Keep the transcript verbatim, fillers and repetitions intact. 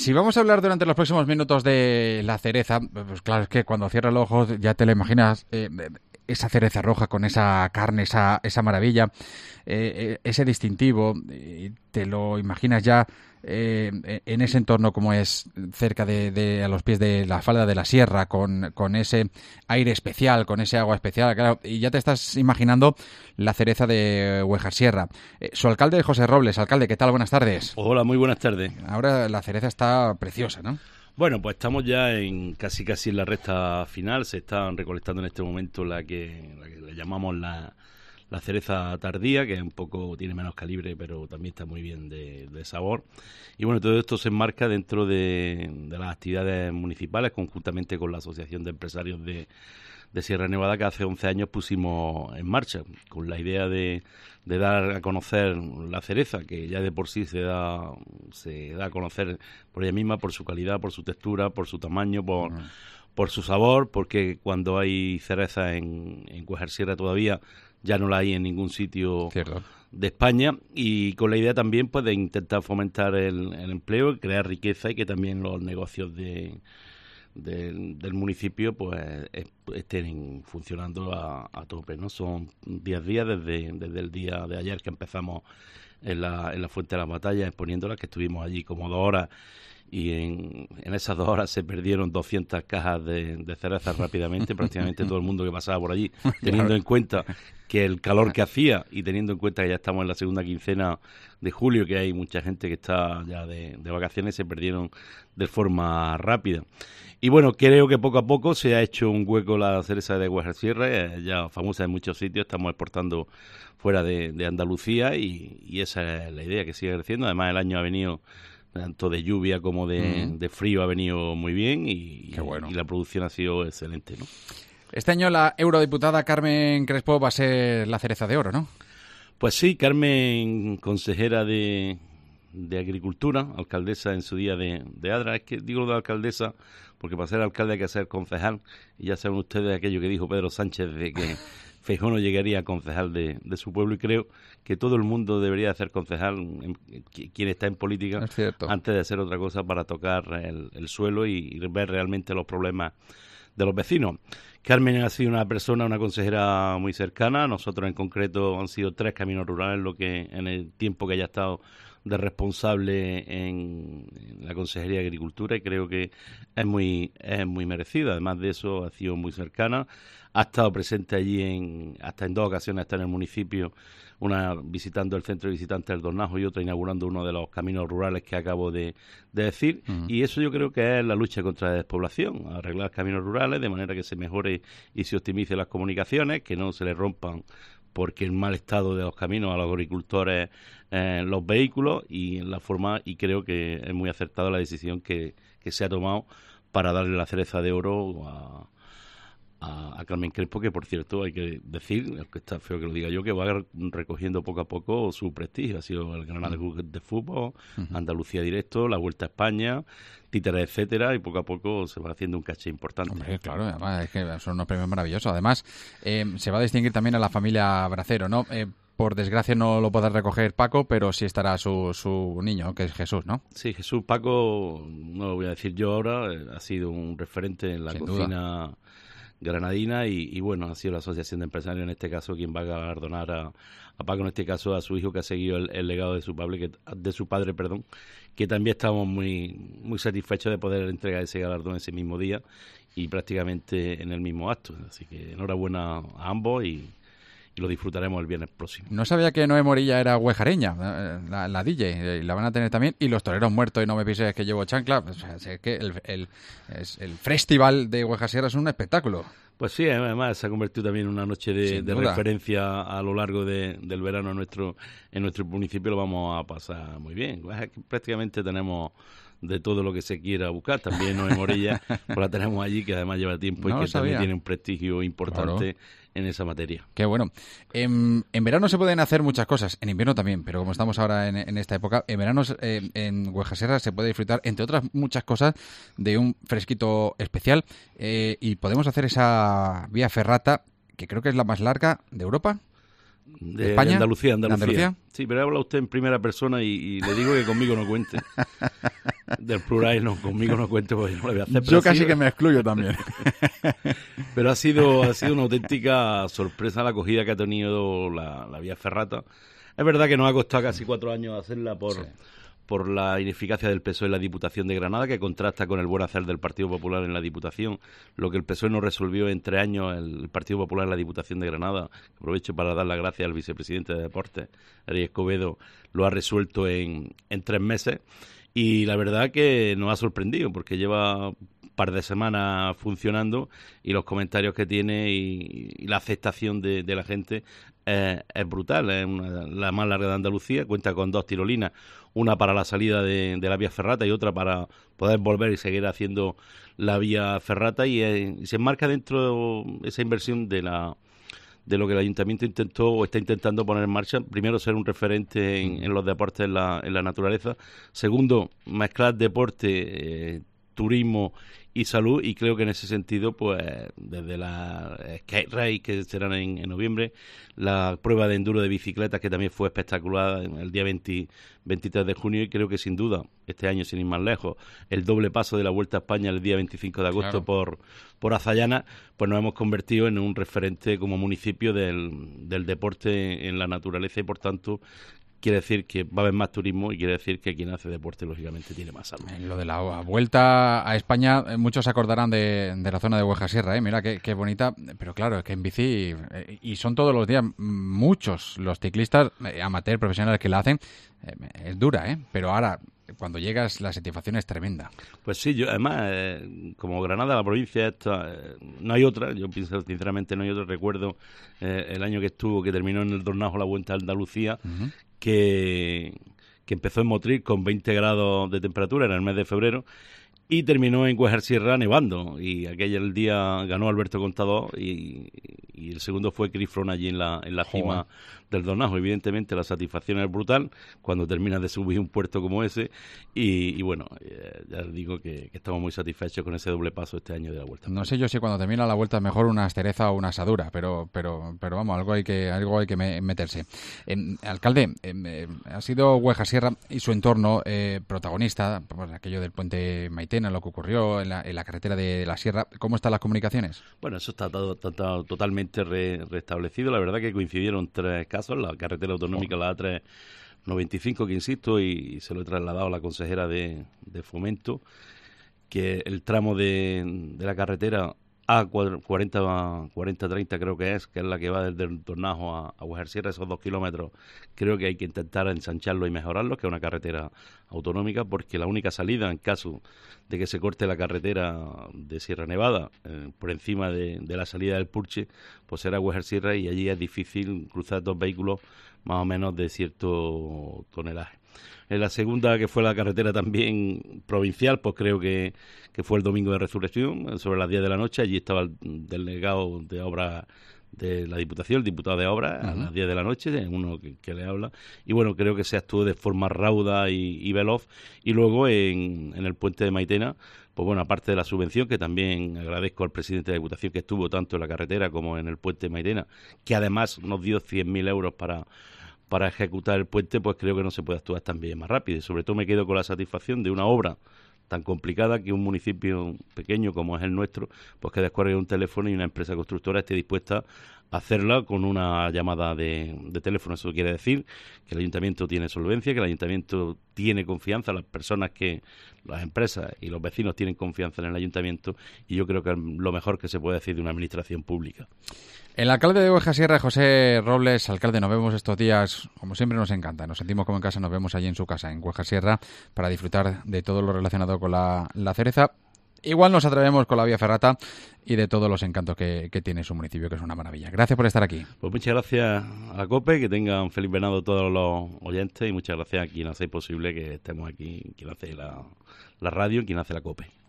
si vamos a hablar durante los próximos minutos de la cereza, pues claro, es que cuando cierras los ojos ya te la imaginas, eh, esa cereza roja con esa carne, esa, esa maravilla, eh, ese distintivo, eh, te lo imaginas ya eh, en ese entorno como es cerca de, de a los pies de la falda de la sierra, con, con ese aire especial, con ese agua especial, claro, y ya te estás imaginando la cereza de Huejar Sierra. Eh, su alcalde, José Robles. Alcalde, ¿qué tal? Buenas tardes. Hola, muy buenas tardes. Ahora la cereza está preciosa, ¿no? Bueno, pues estamos ya en casi casi en la recta final. Se están recolectando en este momento la que, la que le llamamos la, la cereza tardía, que es un poco, tiene menos calibre, pero también está muy bien de, de sabor. Y bueno, todo esto se enmarca dentro de, de las actividades municipales, conjuntamente con la Asociación de Empresarios de, de Sierra Nevada, que hace once años pusimos en marcha, con la idea de, de dar a conocer la cereza, que ya de por sí se da, se da a conocer por ella misma, por su calidad, por su textura, por su tamaño, por... Uh-huh. por su sabor, porque cuando hay cereza en, en Huejar Sierra todavía ya no la hay en ningún sitio Cierto. de España, y con la idea también pues de intentar fomentar el, el empleo, crear riqueza y que también los negocios de, de del municipio pues estén funcionando a, a tope, ¿no? Son diez días desde, desde el día de ayer que empezamos en la, en la Fuente de las Batallas exponiéndolas, que estuvimos allí como dos horas. Y en, en esas dos horas se perdieron doscientas cajas de, de cerezas rápidamente, prácticamente todo el mundo que pasaba por allí, teniendo claro. en cuenta que el calor que hacía y teniendo en cuenta que ya estamos en la segunda quincena de julio, que hay mucha gente que está ya de, de vacaciones, se perdieron de forma rápida. Y bueno, creo que poco a poco se ha hecho un hueco la cereza de Huejar Sierra, eh, ya famosa en muchos sitios, estamos exportando fuera de, de Andalucía y, y esa es la idea, que sigue creciendo. Además, el año ha venido... tanto de lluvia como de, mm. de frío ha venido muy bien y, Qué bueno. y la producción ha sido excelente, ¿no? Este año la eurodiputada Carmen Crespo va a ser la cereza de oro, ¿no? Pues sí, Carmen, consejera de, de Agricultura, alcaldesa en su día de, de Adra. Es que digo de alcaldesa porque para ser alcalde hay que ser concejal, y ya saben ustedes aquello que dijo Pedro Sánchez de que Feijóo no llegaría a concejal de, de su pueblo, y creo que todo el mundo debería hacer concejal, en, en, quien está en política, antes de hacer otra cosa, para tocar el, el suelo y, y ver realmente los problemas de los vecinos. Carmen ha sido una persona, una consejera muy cercana. Nosotros en concreto han sido tres caminos rurales lo que en el tiempo que ella ha estado de responsable en, en la Consejería de Agricultura, y creo que es muy es muy merecida. Además de eso, ha sido muy cercana. Ha estado presente allí en hasta en dos ocasiones, está en el municipio, una visitando el centro de visitantes del Dornajo y otra inaugurando uno de los caminos rurales que acabo de, de decir. Uh-huh. Y eso yo creo que es la lucha contra la despoblación, arreglar caminos rurales de manera que se mejore y se optimice las comunicaciones, que no se les rompan porque el mal estado de los caminos a los agricultores eh, los vehículos, y en la forma, y creo que es muy acertada la decisión que, que se ha tomado para darle la cereza de oro a A, a Carmen Crespo, que por cierto hay que decir, aunque está feo que lo diga yo, que va recogiendo poco a poco su prestigio. Ha sido el Granada Club de Fútbol, uh-huh. Andalucía Directo, la Vuelta a España, títeres, etcétera, y poco a poco se va haciendo un caché importante. Hombre, claro, además es que son unos premios maravillosos. Además, eh, se va a distinguir también a la familia Bracero, ¿no? Eh, por desgracia no lo podrá recoger Paco, pero sí estará su, su niño, que es Jesús, ¿no? Sí, Jesús. Paco, no lo voy a decir yo ahora, eh, ha sido un referente en la Sin cocina duda. granadina y, y bueno, ha sido la Asociación de Empresarios en este caso quien va a galardonar a, a Paco, en este caso a su hijo, que ha seguido el, el legado de su padre, que, de su padre, perdón, que también estamos muy muy satisfechos de poder entregar ese galardón ese mismo día y prácticamente en el mismo acto. Así que enhorabuena a ambos y, y lo disfrutaremos el viernes próximo. No sabía que Noé Morilla era huejareña, la, la D J, y la van a tener también, y los toreros muertos y no me pises que llevo chancla. O sea, es que el, el, es, el festival de Huejar Sierra es un espectáculo. Pues sí, además se ha convertido también en una noche de, de referencia a lo largo de, del verano en nuestro, en nuestro municipio. Lo vamos a pasar muy bien. Prácticamente tenemos de todo lo que se quiera buscar. También Noé Morilla, pues la tenemos allí, que además lleva tiempo no y que también tiene un prestigio importante, claro, en esa materia. Qué bueno. En, en verano se pueden hacer muchas cosas, en invierno también, pero como estamos ahora en, en esta época, en verano eh, en Huejar Sierra se puede disfrutar, entre otras muchas cosas, de un fresquito especial, eh, y podemos hacer esa vía ferrata, que creo que es la más larga de Europa. De España, Andalucía, Andalucía. Andalucía. Sí, pero habla usted en primera persona y, y le digo que conmigo no cuente. Del plural, no, conmigo no cuente porque yo no le voy a hacer. Yo casi sido... que me excluyo también. Pero ha sido, ha sido una auténtica sorpresa la acogida que ha tenido la, la vía ferrata. Es verdad que nos ha costado casi cuatro años hacerla por... Sí. por la ineficacia del P S O E en la Diputación de Granada, que contrasta con el buen hacer del Partido Popular en la Diputación. Lo que el P S O E no resolvió en tres años, el Partido Popular en la Diputación de Granada, aprovecho para dar las gracias al vicepresidente de Deportes, Ariel Escobedo, lo ha resuelto en, en tres meses. Y la verdad que nos ha sorprendido, porque lleva un par de semanas funcionando y los comentarios que tiene y, y la aceptación de, de la gente eh, es brutal. Es una, la más larga de Andalucía, cuenta con dos tirolinas, una para la salida de, de la vía ferrata y otra para poder volver y seguir haciendo la vía ferrata, y, eh, y se enmarca dentro de esa inversión de la de lo que el Ayuntamiento intentó o está intentando poner en marcha. Primero, ser un referente en, en los deportes en la, en la naturaleza. Segundo, mezclar deporte, eh, turismo y salud, y creo que en ese sentido, pues desde la Skate Race, que serán en, en noviembre, la prueba de enduro de bicicletas, que también fue espectacular el día veinte, veintitrés de junio, y creo que sin duda, este año sin ir más lejos, el doble paso de la Vuelta a España el día veinticinco de agosto, claro, por, por Azayana, pues nos hemos convertido en un referente como municipio del, del deporte en la naturaleza, y por tanto quiere decir que va a haber más turismo y quiere decir que quien hace deporte, lógicamente, tiene más salud. En lo de la vuelta a España, muchos se acordarán de, de la zona de Hueja Sierra, ¿eh? Mira qué, qué bonita, pero claro, es que en bici, eh, y son todos los días muchos los ciclistas, eh, amateur, profesionales que la hacen, eh, es dura, ¿eh? Pero ahora, cuando llegas, la satisfacción es tremenda. Pues sí, yo además, eh, como Granada, la provincia esta, eh, no hay otra, yo pienso sinceramente no hay otra. Recuerdo eh, el año que estuvo, que terminó en el Dornajo la Vuelta a Andalucía, uh-huh. que, que empezó en Motril con veinte grados de temperatura en el mes de febrero, y terminó en Huejar Sierra nevando, y aquel el día ganó Alberto Contador y, y el segundo fue Chris Froome allí en la, en la cima del Dornajo. Evidentemente la satisfacción es brutal cuando terminas de subir un puerto como ese, y, y bueno, eh, ya les digo que, que estamos muy satisfechos con ese doble paso este año de la Vuelta. No sé yo si cuando termina la Vuelta es mejor una astereza o una asadura, pero pero pero vamos, algo hay que algo hay que me, meterse. Eh, alcalde, eh, eh, ha sido Huejar Sierra y su entorno eh, protagonista, pues, aquello del puente Maitena, lo que ocurrió en la, en la carretera de la Sierra. ¿Cómo están las comunicaciones? Bueno, eso está, todo, está, está totalmente re, restablecido. La verdad que coincidieron tres casos, la carretera autonómica, oh. la A tres noventa y cinco, que insisto, y, y se lo he trasladado a la consejera de, de Fomento, que el tramo de, de la carretera A cuarenta treinta creo que es, que es la que va desde el Tornajo a, a Huejar Sierra, esos dos kilómetros, creo que hay que intentar ensancharlo y mejorarlo, que es una carretera autonómica, porque la única salida en caso de que se corte la carretera de Sierra Nevada eh, por encima de, de la salida del Purche, pues será Huejar Sierra, y allí es difícil cruzar dos vehículos más o menos de cierto tonelaje. En la segunda, que fue la carretera también provincial, pues creo que, que fue el domingo de Resurrección, sobre las diez de la noche. Allí estaba el delegado de obra de la Diputación, el diputado de obra, uh-huh. a las diez de la noche, uno que, que le habla. Y bueno, creo que se actuó de forma rauda y, y veloz. Y luego en, en el puente de Maitena, pues bueno, aparte de la subvención, que también agradezco al presidente de la Diputación, que estuvo tanto en la carretera como en el puente de Maitena, que además nos dio cien mil euros para... para ejecutar el puente, pues creo que no se puede actuar también más rápido. Y sobre todo me quedo con la satisfacción de una obra tan complicada que un municipio pequeño como es el nuestro, pues que descuelgue un teléfono y una empresa constructora esté dispuesta a hacerla con una llamada de, de teléfono. Eso quiere decir que el ayuntamiento tiene solvencia, que el ayuntamiento tiene confianza, las personas que, las empresas y los vecinos tienen confianza en el ayuntamiento, y yo creo que es lo mejor que se puede decir de una administración pública. El alcalde de Huejar Sierra, José Robles. Alcalde, nos vemos estos días, como siempre nos encanta, nos sentimos como en casa, nos vemos allí en su casa, en Huejar Sierra, para disfrutar de todo lo relacionado con la, la cereza. Igual nos atrevemos con la vía ferrata y de todos los encantos que, que tiene su municipio, que es una maravilla. Gracias por estar aquí. Pues muchas gracias a la COPE, que tengan feliz venado todos los oyentes, y muchas gracias a quien hace posible que estemos aquí, quien hace la, la radio y quien hace la COPE.